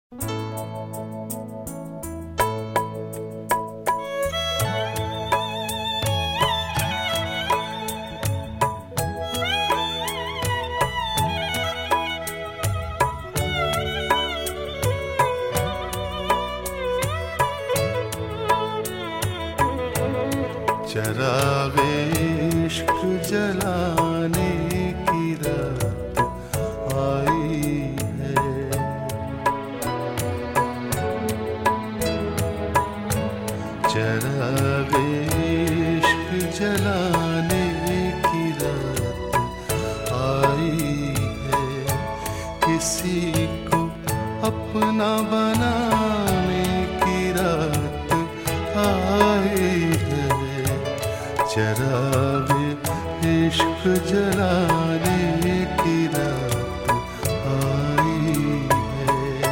चरागे इश्क जलाने की रात आई है। चरागे इश्क जलाने की रात आई है। किसी को अपना बनाने की रात आई है। चरागे इश्क जलाने की रात आई है।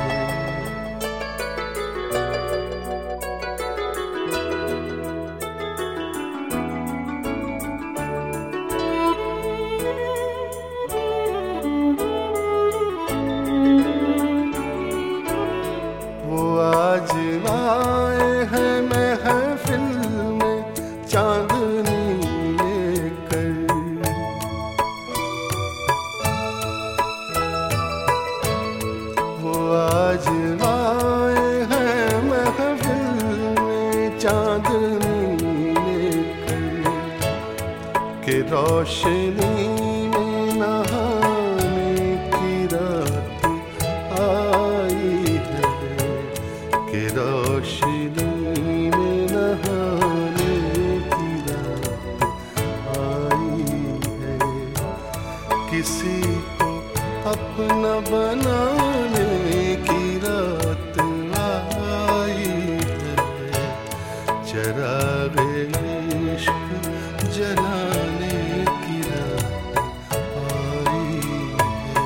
वो आज आए हैं महफिल में चांदनी लेकर। वो आज आए हैं महफिल में चांदनी लेकर के रोशनी में नहाने की रात आई है। के रोशनी में नहाने की रात आई है। किसी को अपना बनाने की रात आई है। चरागे इश्क जलाने की रात आई है।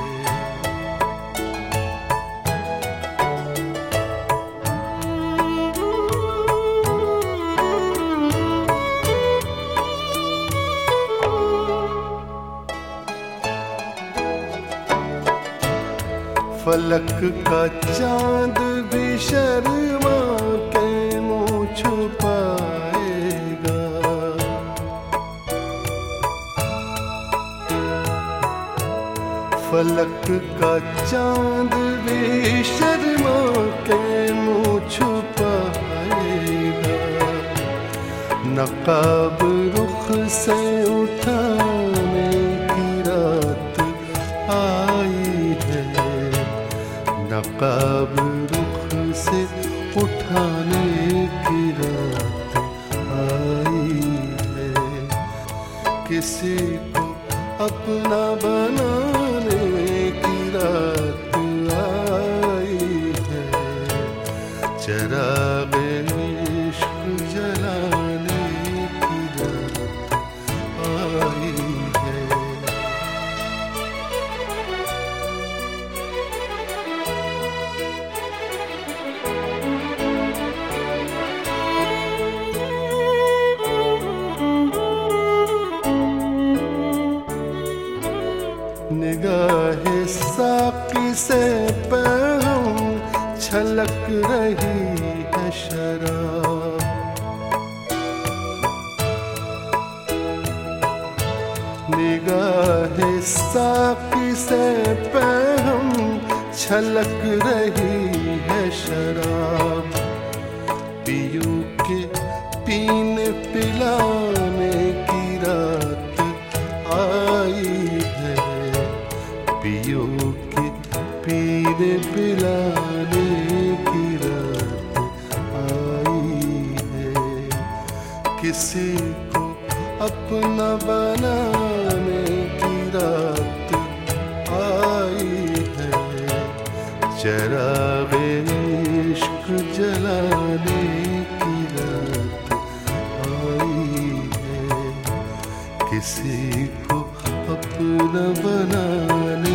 फलक का चांद भी शर्मा के मुँह छुपाएगा। फलक का चांद भी शर्मा के मुँह छुपाएगा। नकाब रुख से उठाने की रात आई है। नकाब रुख से उठाने की रात आई है। किसी को अपना बनाने की रात आई है। चरागे इश्क जलाने की रात आई है। निगाहे साकी से पैम छलक रही है शराब। निगाहे साकी से पैम छलक रही है शराब। पियू के पीने पिलाने की रात आई है। पियो के पीने पिलाने की रात आई है। किसी को अपना बनाने की रात आई है। चरागे इश्क जलाने की रात आई है। किसी को अपना बनाने